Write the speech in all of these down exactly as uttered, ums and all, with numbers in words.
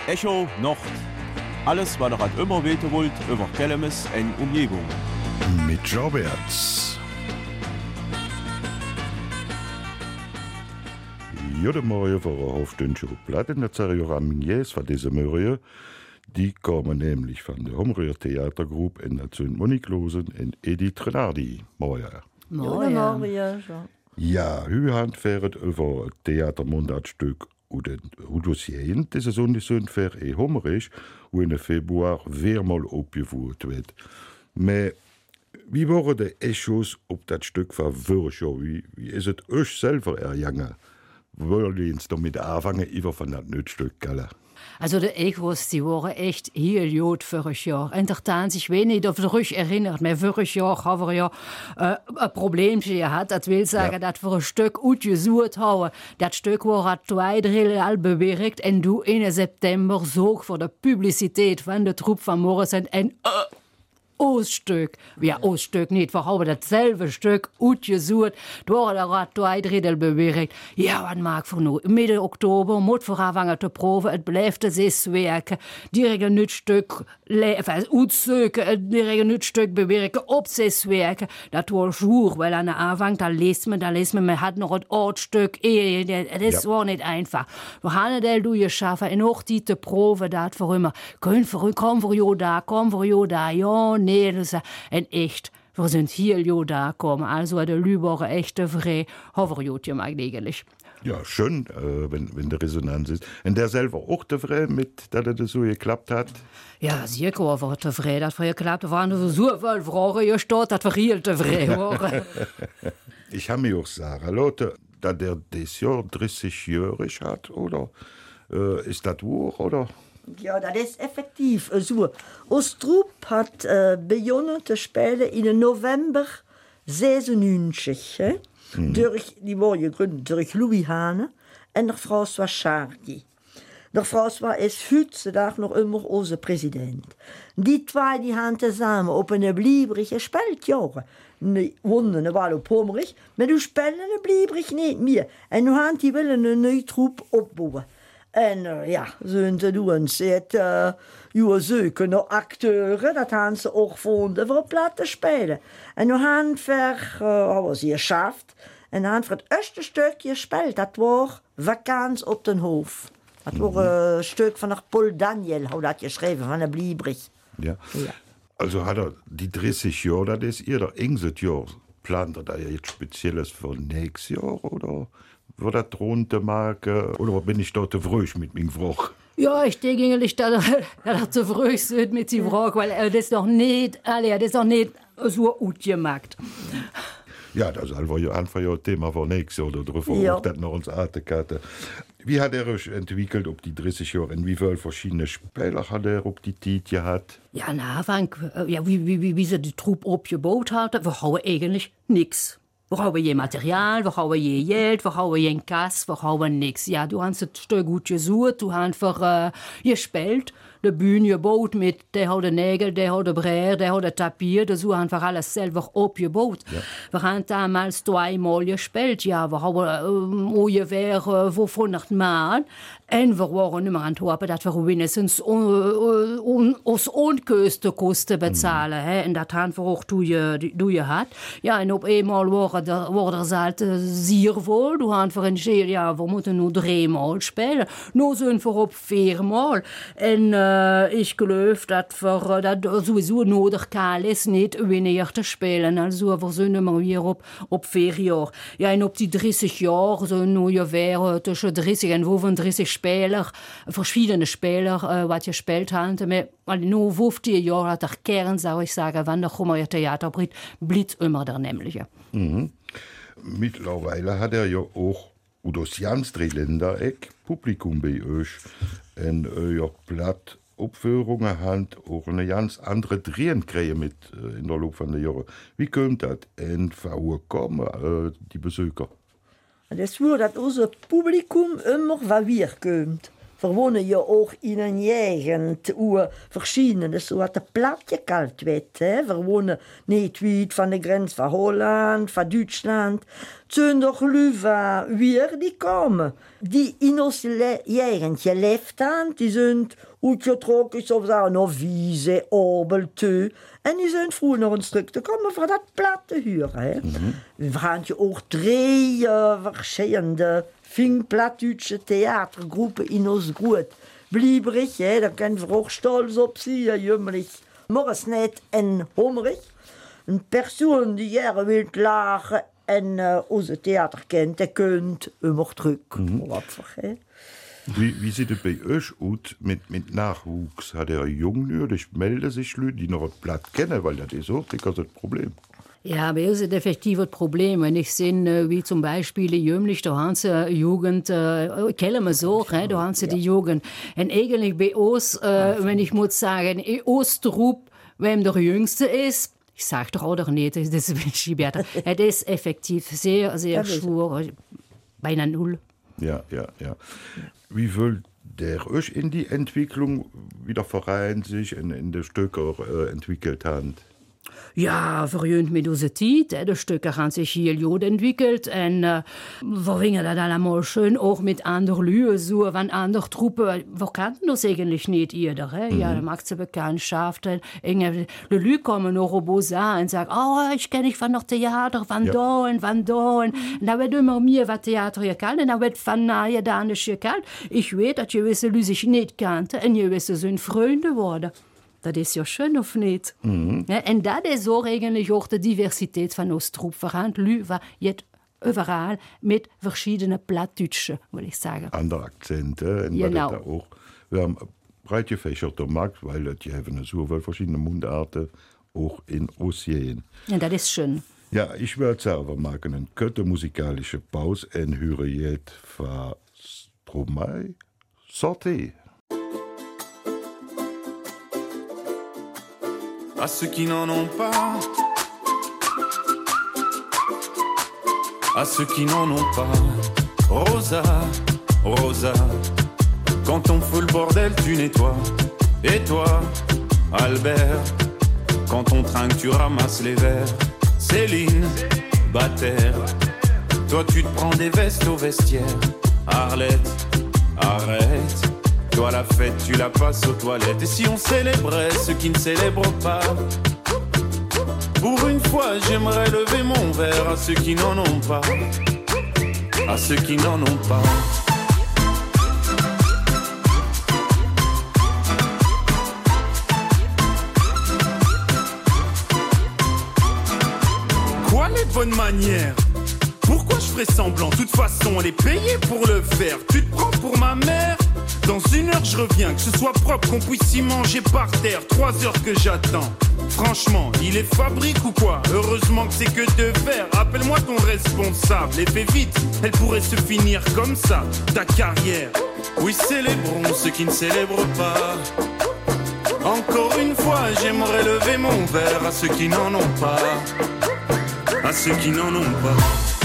Echo Nord. Alles, was ihr halt immer wissen wollt, über Kellemes en Umgebung. Mit Roberts. Jede Morgen vor einer halben Stunde auf Platte in der Zerioraminiers von dieser Morgen. Die kommen nämlich von der Homrier Theatergruppe in der Zünd Moniklosen und Edith Renardi. Morgen. Morgen. Ja, heute haben über ein Theatermonatstück oder Dossier. Das ist ungefähr für ein Homerisch, wo in Februar wieder mal aufgeführt wird. Aber wie waren die Echos auf das Stück von Würschau? Wie, wie ist es euch selber ergangen? Wollen wir uns damit anfangen, über von das Nützstück, gell? Also die Echos, die waren echt heel gut vorig Jahr. En der taan sich wenig auf terug erinnert, maar vorig Jahr haben wir ja äh, ein Problemchen gehabt. Das will sagen, ja. Dass wir ein Stück ausgesucht haben. Das Stück war zwei Drittel al bewerkt und du in September sorg für die Publizität von der Truppe von Morrison en äh, Oststück. Ja, Oststück nicht. Wir haben dasselbe Stück ausgesucht. Da war zwei Drittel bewerkt. Ja, was mag für nur? Mitte Oktober, muss wir anfangen zu proben. Es bleibt das Werk. Direkt ein Stück, aussuchen, direkt ein Stück bewerken, ob das Werk. Das war schwierig, weil an der Anfang, da liest man, da liest man, man hat noch ein Ortstück. Das ja. war nicht einfach. Wir haben das durchgeschaffen. Und auch diese Probe, das für immer. Kommen wir, kommen wir ja da, kommen wir ja da, ja, nee, das ist ein echt. Wir sind hier ja da gekommen. Also der Lübecker echte Frei, haben wir gut gemacht eigentlich. Ja, schön, äh, wenn, wenn die Resonanz ist. Und der selber auch der Frei, mit, dass das so geklappt hat? Ja, sicher war der Frei, dass wir geklappt hat. Wir waren so viele Fragen gestört, dass wir hier der Frei waren. Ich habe mir auch gesagt, Leute, dass der das Jahr dreißig-jährig hat, oder? Äh, ist das wahr, oder? Ja, das ist effektiv so. Ostrup hat äh, begonnen zu spielen in November zesennegentig. Mhm. Durch, die war gegründet durch Louis Hane und durch François Chardy. Der François ist heutzutage noch immer unser Präsident. Die zwei die haben zusammen auf eine Bliebrig gespielt, Jahre. Die Wunden waren auf Pommerich, aber du spielen eine Bliebrig nicht mehr. Und nu haben die willen eine neue Truppe aufbauen. En uh, ja, zijn te doen. Ze het uh, je zoeken naar acteuren, dat hebben ze ook gevonden voor plat te spelen. En nu hebben we, uh, hebben ze geschafft, en dan hebben we het eerste stukje gespeeld, dat was Vakans op den Hof. Dat mm-hmm. was een stuk van Paul Daniel, had dat geschreven, van een Bliebrig. Ja. Ja. Also hat er die dreißig Jahre, das ist ihr der engste Jahr. Plant er da jetzt Spezielles für nächstes Jahr, oder? Wird das drunter machen? Oder bin ich dort zu früh mit meinem Frage? Ja, ich denke eigentlich, dass er zu früh ist mit seinem Frage, weil er das noch nicht, das ist noch nicht so gut gemacht. Ja, das ist einfach ja ein Thema von nächstes Jahr, oder drauf ja. Auch das noch uns Artekarte. Wie hat er sich entwickelt auf die dreißig Jahre? Und wie viele verschiedene Spieler hat er auf die Zeit gehabt? Ja, am Anfang, ja, wie, wie, wie, wie sie die Truppe aufgebaut hat, wir haben eigentlich nichts. Wir haben je Material, wir haben je Geld, wir haben je Kass, wir haben nichts. Ja, du hast es gut gesucht, du hast einfach äh, gespielt, die Bühne gebaut mit, der hat den Nägel, der hat den Bräder, der hat den Tapier, das haben einfach alles selber aufgebaut. Ja. Wir haben damals zweimal gespielt, ja, wir haben äh, ungefähr äh, fünfhundert Mal. Und wir waren nicht mehr an Torpe, dass wir wenigstens uh, uh, aus Unkosten bezahlen. Mm. Und das haben wir auch durchgehabt. Ja, und auf einmal war der, war der halt sehr wohl. Du haben wir entschieden, ja, wir müssen nur dreimal spielen. Nur sind wir auf viermal. Und äh, ich glaube, dass wir dass sowieso nodig ist, nicht weniger zu spielen. Also wir sind immer wieder auf, auf vier Jahre. Ja, und auf die dreißig Jahre sind nur ungefähr zwischen dreißig und fünfunddreißig Spieler, verschiedene Spieler, äh, was gespielt haben. Aber nur fünfzig Jahre hat der Kern, soll ich sagen, wenn der Hummer Theater bringt, bleibt immer der Nämliche. Mhm. Mittlerweile hat er ja auch aus ganz drei Ländereck Publikum bei euch. Und euer Blatt Aufführungen haben auch eine ganz andere Drehenkrähe mit äh, in der Laufe der Jahre. Wie kommt das? Und wo kommen äh, die Besucher? Das wird, dass unser Publikum immer weiter kommt. Wir wohnen ja auch in einer Gegend, wo verschiedene, so hat der Platt gekalt wird. Wir wohnen nicht weit von der Grenze von Holland, von Deutschland. Zünder Lüwa wir die kommen. Die in ons jaren geleefd aan, die zijn uitgetrokken, zoals daar nog wiese, obel, teu. En die zijn vroeger nog een stuk te komen voor dat platte huren. Hè. Mm-hmm. We gaan je ook drie uh, verschillende Fingplattutsche theatergroepen in ons goed. Blieberig, hè, daar kunnen we ook stolz op zien, jummelig. Morrisnet en hommerig. Een persoon die jaren wil lagen en uh, onze theater kent, die kunt immer druk. Mm-hmm. Wat voor, hè? Wie, wie sieht es bei euch aus mit, mit Nachwuchs? Hat er jung nötig? Melden sich Leute, die noch ein Blatt kennen, weil das ist auch das Problem. Ja, bei uns ist effektiv das Problem. Wenn ich sehe, wie zum Beispiel die Jünglich, da haben sie Jugend, äh, kennen wir so, äh, da haben sie die Jugend. Und eigentlich bei uns, äh, wenn ich muss sagen, in Ostrup, wem der Jüngste ist, ich sage doch auch doch nicht, das ist besser. Es ist effektiv sehr, sehr schwer, beinahe null. Ja, ja, ja. Wie will der euch in die Entwicklung wieder Verein sich in, in die Stücke äh, entwickelt hat? Ja, verjönt mit unserer Zeit. Die Stücke haben sich hier gut entwickelt. Und äh, wir wingen das allemaal schön auch mit anderen Leuten so, wenn andere Truppen, wir kannten das eigentlich nicht jeder. Mhm. Ja, da macht sie Bekanntschaften. Die Leute kommen noch oben an und sagen, oh, ich kenne dich von noch Theater, von ja. da und von da. Und da wird immer mehr, was Theater hier kann. Und da wird von nahe da nicht hier kann. Ich weiß, dass gewisse Leute sich nicht kannten und gewisse sind Freunde geworden. Das ist ja schön, of nicht? Mm-hmm. Ja, en dat is ook eigenlijk ook de diversiteit van ons troep. We gaan het jetzt überall mit verschiedenen Plattdütschen, würde ich sagen. Andere Akzente. Genau. Auch. Wir haben breit gefächerter Markt, weil die haben so verschiedene Mundarten auch in Ossien. Ja, das ist schön. Ja, ich würde selber machen eine kurze musikalische Pause und höre jetzt von Stromae Sortez. À ceux qui n'en ont pas, à ceux qui n'en ont pas, Rosa, Rosa, quand on fout le bordel tu nettoies, et toi, Albert, quand on trinque tu ramasses les verres, Céline, Bataire, toi tu te prends des vestes au vestiaire, Arlette, arrête. Toi la fête, tu la passes aux toilettes. Et si on célébrait ceux qui ne célèbrent pas? Pour une fois, j'aimerais lever mon verre à ceux qui n'en ont pas. À ceux qui n'en ont pas. Quoi les bonnes manières? Pourquoi je ferais semblant? De toute façon, elle est payée pour le faire. Tu te prends pour ma mère? Dans une heure je reviens, que ce soit propre, qu'on puisse y manger par terre. Trois heures que j'attends. Franchement, il est fabrique ou quoi? Heureusement que c'est que de verre. Appelle-moi ton responsable et fais vite, elle pourrait se finir comme ça, ta carrière. Oui, célébrons ceux qui ne célèbrent pas. Encore une fois, j'aimerais lever mon verre à ceux qui n'en ont pas. À ceux qui n'en ont pas.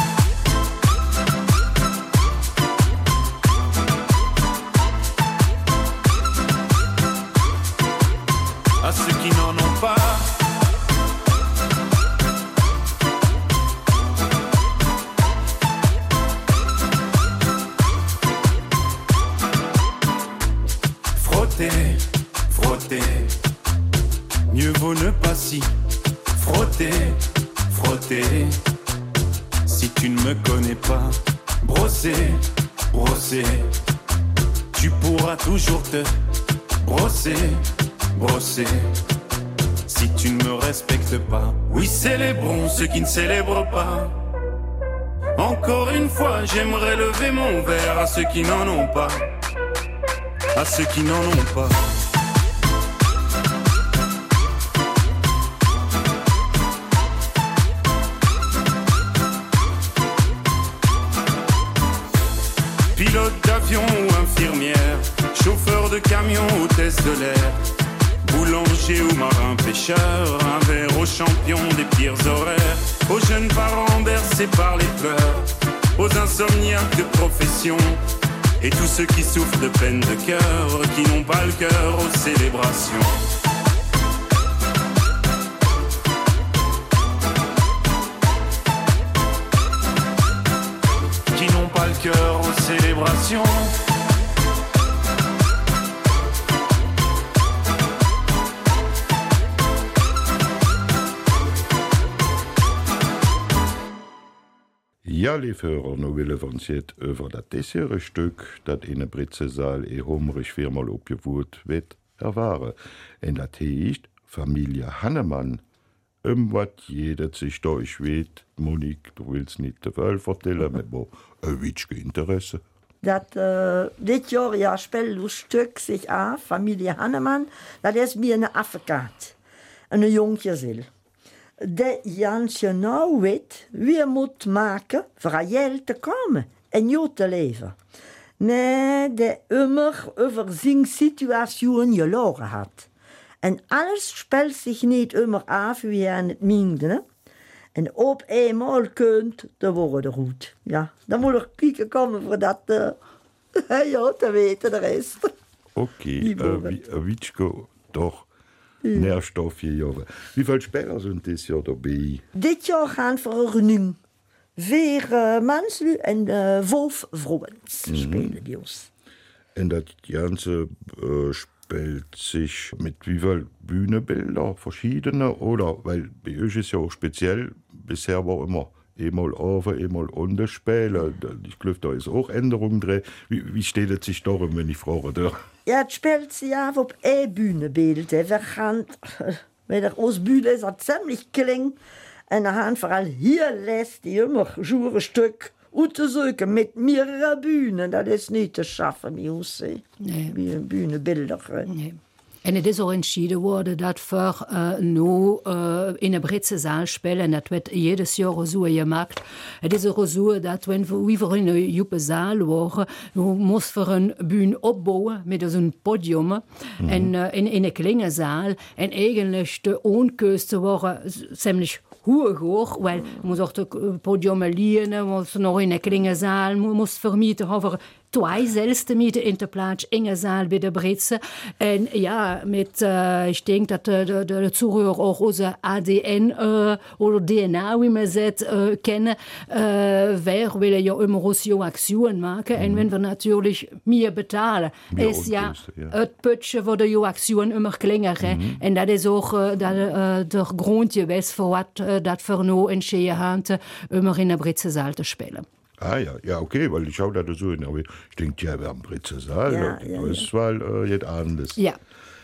À ceux qui n'en ont pas. Frotter, frotter, mieux vaut ne pas si. Frotter, frotter, si tu ne me connais pas. Brosser, brosser, tu pourras toujours te brosser. Brosser, si tu ne me respectes pas. Oui, célébrons ceux qui ne célèbrent pas. Encore une fois, j'aimerais lever mon verre à ceux qui n'en ont pas. À ceux qui n'en ont pas. Pilote d'avion ou infirmière, chauffeur de camion, hôtesse de l'air, boulanger ou marin pêcheur, un verre aux champions des pires horaires, aux jeunes parents bercés par les pleurs, aux insomniaques de profession, et tous ceux qui souffrent de peine de cœur, qui n'ont pas le cœur aux célébrations. cœur aux célébrations. Ja, liebe Hörer, no will wir uns jetzt über das dessere Stück, das in der Britzesaal e hummerisch viermal abgewurt wird, erfahren. Und das heißt Familie Hannemann. Um was jeder sich da weht, Monique, du willst nicht der Welt erzählen, aber ein witschge Interesse. Dat uh, dit jaar ja spel das Stück sich an, Familie Hannemann, das ist mir eine Advokat, een jongje ziel. De ganz genau weet wie er moet maken voor aan geld te komen en jou te leven. Nee, de immer over zijn situatie gelogen had. En alles speelt zich niet immer af wie aan het meende. Ne? En op eenmaal kunt, dan wordt het goed. Ja, dan moet er kijken komen voor dat uh, ja, te weten de rest. Oké, okay, uh, Witschke, toch. Ja. Nährstoffjahre. Wie viele Spieler sind dieses Jahr dabei? Dit jaar gaan we nu vier uh, mensen en uh, vijf vrouwen mm-hmm. spelen die ons. En dat Ganze äh, spielt sich mit wie viel Bühnenbilder, verschiedene, oder? Weil bei euch ist ja auch speziell, bisher war immer einmal oben, einmal unten spielen. Ich glaube, da ist auch Änderungen drin. Wie, wie steht es sich darum, wenn ich frage? Da? Ja, het speelt zich af op één bühnenbeeld. We gaan, met de Oostbühne is dat ziemlich klein. En dan gaan vooral hier lässt die immer een stuk uit te zoeken met meerdere bühnen. Dat is niet te schaffen, wie ons nee. Wie een bühnenbeelder. Nee. En het is ook entschieden worden dat we uh, nu uh, in een Britse zaal spelen. Dat wordt jedes jaar zo gemaakt. Het is ook zo dat wanneer we in een juppe zaal waren, we moesten een bühne opbouwen met zo'n podium. Mm-hmm. En uh, in, in een kleine zaal. En eigenlijk de onkosten waren ziemlich hoog hoor. Weil we moesten ook de podium lenen, we moesten nog in een kleine zaal, we moesten vermieten over twee zelfste mieten in de plaats in een zaal bij de Britse. En ja, met, uh, ik denk dat de, de, de Zuhörer ook onze A D N uh, oder D N A, wie man zegt, uh, kennen. Uh, wij willen ja immer ons jouw acties maken. Mm. En wenn we natuurlijk meer betalen, meer is ja, ja het putje voor de jouw acties immer kleiner. Mm-hmm. En dat is ook uh, dat, uh, de grond geweest voor wat uh, dat we nu in Scheehaante immer in de Britse zaal te spelen. Ah ja, ja, okay, weil ich schaue da so hin, aber ich denke, ja, wir haben Britze Saal, ja, die ja, Auswahl ja. äh, jetzt anders. Ja.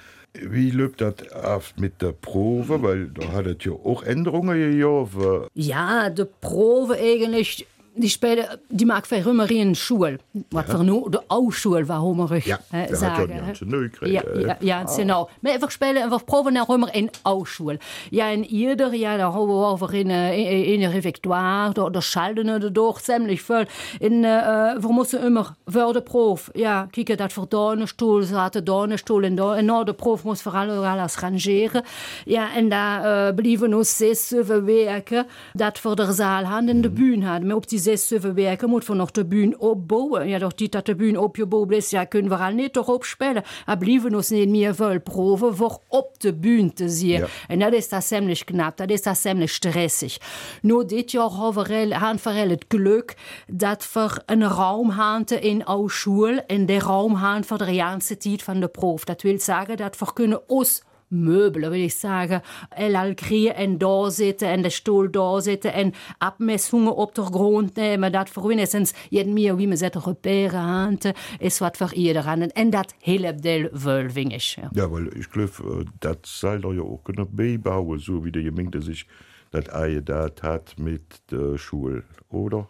Wie läuft das ab mit der Probe, weil da hat es ja auch Änderungen gegeben. Ja, die Probe eigentlich, die spelen, die maakt wij immer in school. Wat ja. we nu de oude school, waarom we ja, uh, zeggen. Ja, neu ja, ja, ja, oh. genau. Maar we spelen, we proben naar immer in oude school. Ja, en ieder jaar, daar hebben we over in, in, in een refectoire, daar, daar schalden we door ziemlich veel. En uh, we moeten immer voor de proef, ja, kijken dat we daar een stoel zaten, daar een stoel en daar. En na de proef moesten we alles rangeren. Ja, en daar uh, blijven ons zes, zeven weken, dat we de zaal hadden en de bühne hadden. Maar op die zes, zeven weken moeten we nog de bühne opbouwen. Ja, doch die dat de bühne opgebouwd is, ja, kunnen we al niet toch opspelen. Er blijven ons niet meer veel proeven voor op de bühne te zien. Ja. En dat is dat ziemlich knap, dat is dat ziemlich stressig. Nu, dit jaar hebben we het geluk dat we een raum hadden in oude school en de raum hadden voor de hele tijd van de proef. Dat wil zeggen dat we kunnen ons meubelen, wil ik zeggen, al kriegen en daar zitten en de stoel daar zitten en abmessungen op de grond nemen. Dat voor wenigstens je meer, wie men zegt, reperen handen, is wat voor ieder aan. En dat helpt heel veel, vind ik. Ja, ja, weil ich glaube, das soll er ja auch können beibauen, so wie der Gemeinde sich das eingedacht hat mit der Schule, oder?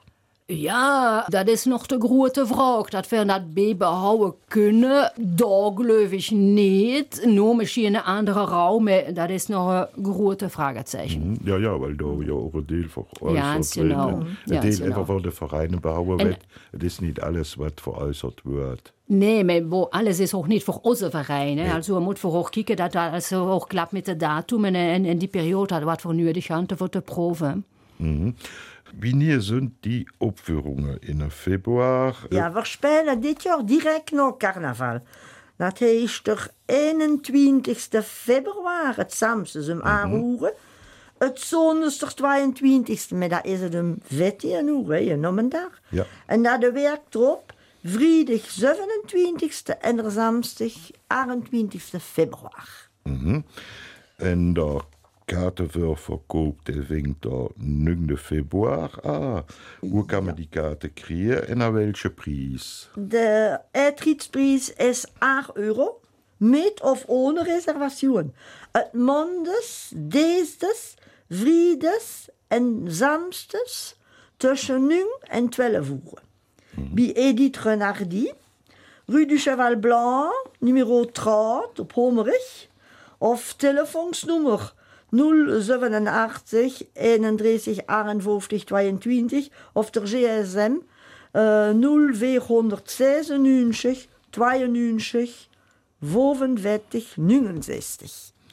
Ja, dat is nog de grote vraag. Dat we dat behouden kunnen, daar geloof ik niet. Nu misschien in een andere raum, dat is nog een grote Fragezeichen. Ja, ja, weil da ja auch ein Deal für ja, genau. Ein ja, Deal genau. einfach für die Vereine behauen wird. Das ist nicht alles, was veräußert wird. Nee, maar alles is ook niet voor onze vereinen. Nee. Also, we moeten ook kijken dat dat also ook klapt met de datum en, en, en die periode wat we nodig hadden voor de proeven. Mhm. Wie nie sind die Opführungen in Februar? Ja, we spelen dit jaar direct na carnaval. Dat is de eenentwintigste februari, het Samsens om aanroeren. het zondag tweeëntwintigste, maar dat is het een veertien uur, je noemt daar. Ja. En na de week erop, vrijdag zevenentwintigste en de zaterdag achtentwintigste februari. Mhm. En de kaartenverkoop die vindt er negende februari aan. Hoe kan men die kaarten krijgen en aan welke prijs? De uitrijdsprijs is acht euro, met of ohne reservation. Het maandags, dinsdags, vrijdags en zaterdags tussen nu en twaalf uur. Mm-hmm. Bij Edith Renardi, Rue du Cheval Blanc, nummer dertig op Homerich, of telefoonsnummer nul zevenenachtig eenendertig achtenvijftig tweeëntwintig of de G S M uh, nul vierhonderdzesennegentig tweeënnegentig vijfenveertig negenenzestig.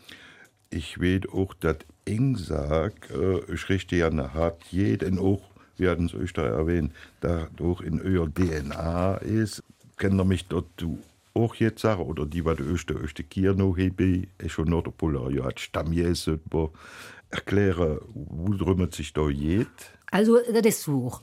Ich weet auch, dass Ingsack, äh, ich richte ja eine Hart jeden auch, wir hatten es euch da erwähnt, dadurch in euer D N A ist, kennt ihr mich dort du auch jetzt sagen, oder die, was euch der euch Kirno hebe, ist schon noch der Polar, ja, Stammjäse, erklären, worum es sich da geht. Also, das ist so.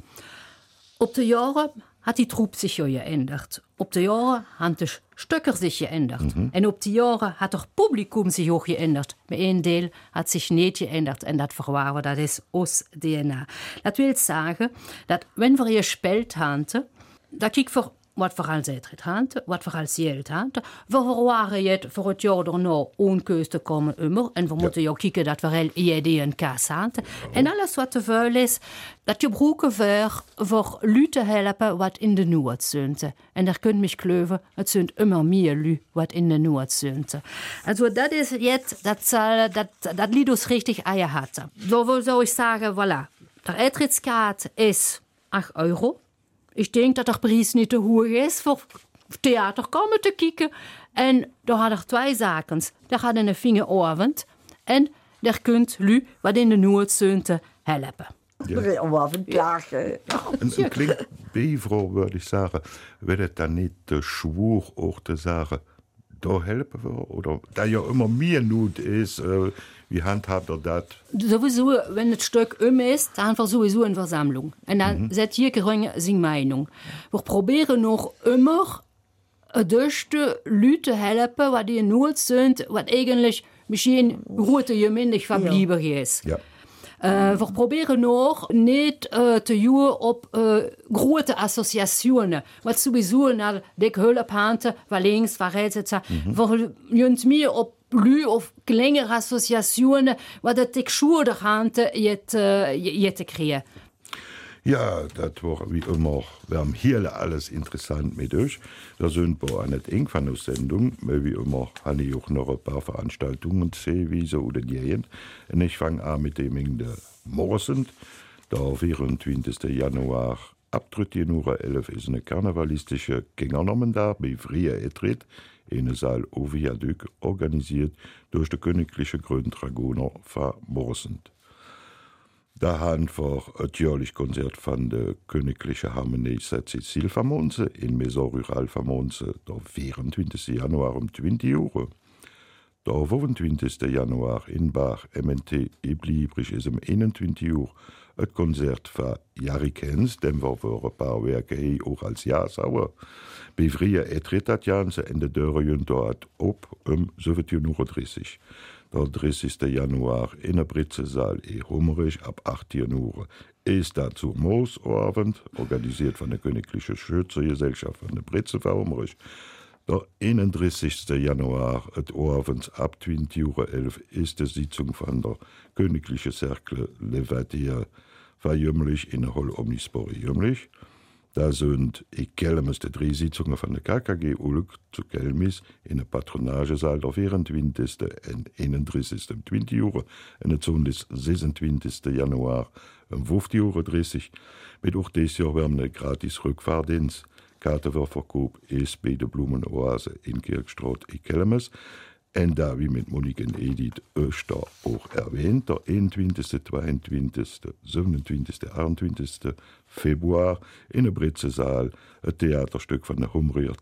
Op de jaren hat die Troep sich ja geändert. Op de jaren haben die Stöcker sich geändert. Mhm. Und op de jaren hat das Publikum sich auch geändert. Maar een deel hat sich nicht geändert. Und das verwaren, das ist ons D N A. Das will sagen, dass wenn wir hier gespielt haben, da kijk wir, wat we al zeiden hadden, wat we al geld hadden. We waren het voor het jaar daarna onkeus te komen immer. En we ja. moeten ook kijken dat we al een kas hadden. Ja. En alles wat te veel is, dat je gebruiken voor, voor lui te helpen wat in de Noord zitten. En daar kunt mich kleuven, het zijn immer meer lui wat in de Noord zitten. Also dat is jetzt, dat, dat, dat lied ons richtig eier hatte. So zou ik zeggen, voilà. De uitritskaart is acht euro. Ik denk dat de prijs niet te hoog is voor theater komen te kijken. En daar had er twee zaken. Daar had een vingeravond. En daar kunt u wat in de Noordzunte helpen. Ja. Ja. Een, een klinkt bevrouw, würde ich sagen, wenn es dann nicht der Schwur auch zu sagen, da helfen wir, oder da ja immer mehr Not ist, äh, wie handhabt er das? Sowieso, wenn das Stück um ist, dann haben wir sowieso eine Versammlung. Und dann mhm. sagt jeder seine Meinung. Wir probieren noch immer, durch die Leute zu helfen, die in Not sind, was eigentlich misschien rote gemeindig verblieben ja. ist. Ja. Uh, we proberen nog niet uh, te doen op uh, grote associaties. Wat sowieso naar de hulp hangt, waar links, waar rechts, et cetera. We junt meer op lui of kleinere associaties, wat het ik schuldig hangt, je te krijgen. Ja, das war wie immer, wir haben hier alles interessant mit euch. Da sind wir an der Engfanus-Sendung, weil wie immer habe ich auch noch ein paar Veranstaltungen gesehen, wie so oder die. Und ich fange an mit dem in der Morgen, der vierundzwanzigste Januar, ab dreizehn Uhr elf ist eine karnevalistische Gängernommen da, bei Fria Etrit, in der Saal au Viaduc, organisiert durch die Königliche Gründragoner von Morsend. Da haben wir ein jährliches Konzert von der Königlichen Harmonie Saint-Cécile von Monze in Maison Rural von Monze, der vierundzwanzigste Januar um zwanzig Uhr. Der fünfundzwanzigste Januar in Bach, M N T Eblibrich ist um einundzwanzig Uhr ein Konzert von Jarikens, dem wir für ein paar Werke auch als Jahrsauer. Bei Fria Etrit das Ganze Ende Dörren dort ab um siebzehn Uhr dreißig. Der dreißigste Januar in der Britzesaal in Hummerich ab achtzehn Uhr ist dazu Moosabend, organisiert von der Königlichen Schützengesellschaft von der Britze von Hummerich. Der einunddreißigste Januar, et Abends ab zwanzig Uhr elf, ist die Sitzung von der Königlichen Cercle Levadier von Jümmlich in der Hall Omnispori Jümmlich. Da sind ich Kelmis die drei Sitzungen von der K K G Ulk zu Kelmis in der Patronagesaal der vierundzwanzigste und einunddreißigste um zwanzig Uhr und dann des sechsundzwanzigste Januar um fünfzehn Uhr dreißig. Mit auch dieses Jahr werden wir gratis Rückfahrdienst. Kartenverkauf ist bei der Blumenoase in Kirkstraat in Kelmis. Und da, wie mit Monique und Edith Öster auch erwähnt, der einundzwanzigste, zweiundzwanzigste, siebenundzwanzigste, achtundzwanzigste Februar in der Britzesaal ein Theaterstück von der Humrier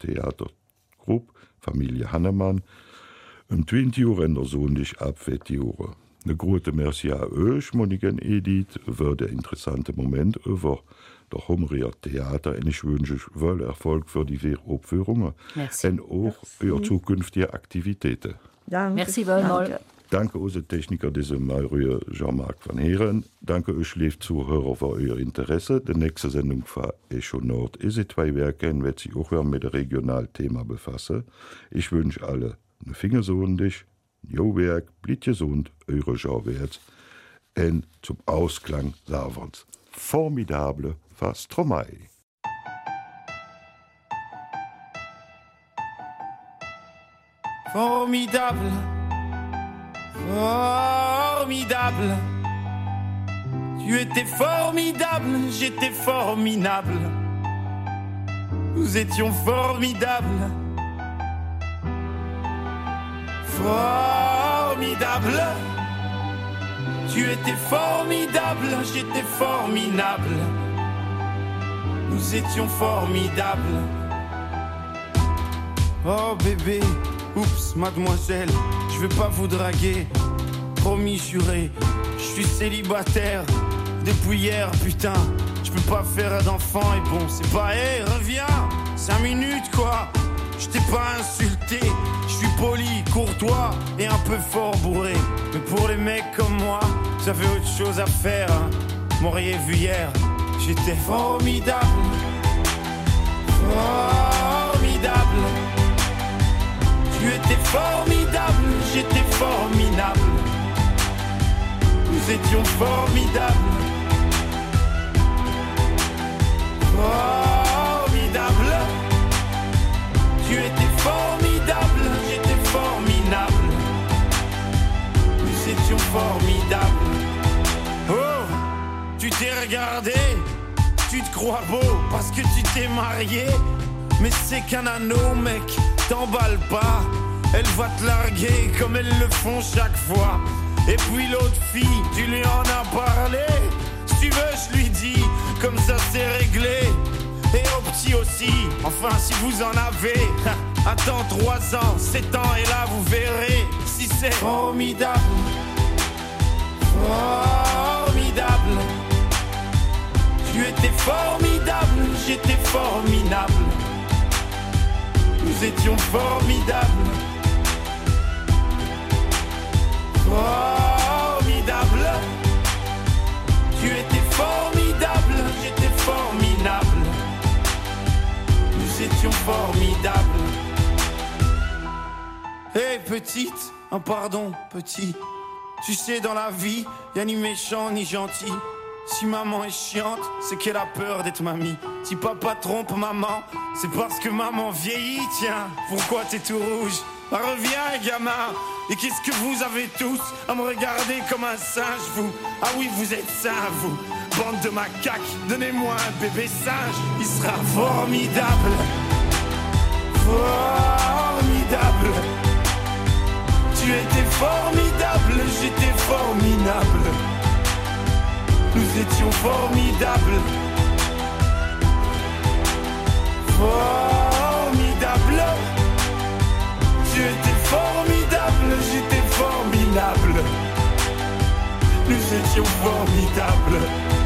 Theatergruppe, Familie Hannemann, um zwanzig Uhr in der Sonntag ab vierzig Uhr. Ne grote Merci a euch, Monigen Edith, wär der interessante Moment iwwer der Hommeriert Theater en ich wünschech wëll Erfolg fir die Weeropführunge en och euer zukünftige Aktivitäten. Danke. Merci vielmals. Danke use Techniker diese Marie Jean-Marc van Heeren. Danke euch lief Zuhörer für euer Interesse. Die nächste Sendung war Echo Nord. Is zwei Werke, wird sich auch mit dem Regionalthema befassen. Ich wünsche alle eine Fingersohn dich, Jo Werk, blit gesund, eure Jean-Wert. Und zum Ausklang Savons. Formidable Fastromai. Formidable. Formidable. Tu étais formidable, j'étais formidable. Nous étions formidables. Formidable. Tu étais formidable, j'étais formidable. Nous étions formidables. Oh bébé, oups, mademoiselle, je veux pas vous draguer. Promis, juré, je suis célibataire depuis hier, putain. Je peux pas faire d'enfant et bon, c'est pas, hé, hey, reviens, cinq minutes quoi. Je t'ai pas insulté, je suis poli, courtois et un peu fort bourré. Mais pour les mecs comme moi, ça fait autre chose à faire, hein. M'auriez vu hier, j'étais formidable. Formidable. Tu étais formidable, j'étais formidable. Nous étions formidables. Formidable. Tu étais formidable, j'étais formidable. Nous étions formidables. Oh, tu t'es regardé, tu te crois beau parce que tu t'es marié. Mais c'est qu'un anneau, mec, t'emballe pas. Elle va te larguer comme elles le font chaque fois. Et puis l'autre fille, tu lui en as parlé. Si tu veux, je lui dis, comme ça c'est réglé. Et au petit aussi, enfin si vous en avez. Attends trois ans, sept ans et là vous verrez si c'est formidable. Formidable. Tu étais formidable, j'étais formidable. Nous étions formidables. Formidable. Tu étais formidable, j'étais formidable. Nous étions formidables. Hé hey, petite, un pardon petit. Tu sais dans la vie, y'a ni méchant ni gentil. Si maman est chiante, c'est qu'elle a peur d'être mamie. Si papa trompe maman, c'est parce que maman vieillit. Tiens, pourquoi t'es tout rouge? Bah, reviens gamin. Et qu'est-ce que vous avez tous à me regarder comme un singe, vous? Ah oui, vous êtes sains, vous. Bande de macaques, donnez-moi un bébé singe. Il sera formidable. Formidable. Tu étais formidable, j'étais formidable. Nous étions formidables. Formidable. Tu étais formidable, j'étais formidable. Nous étions formidables.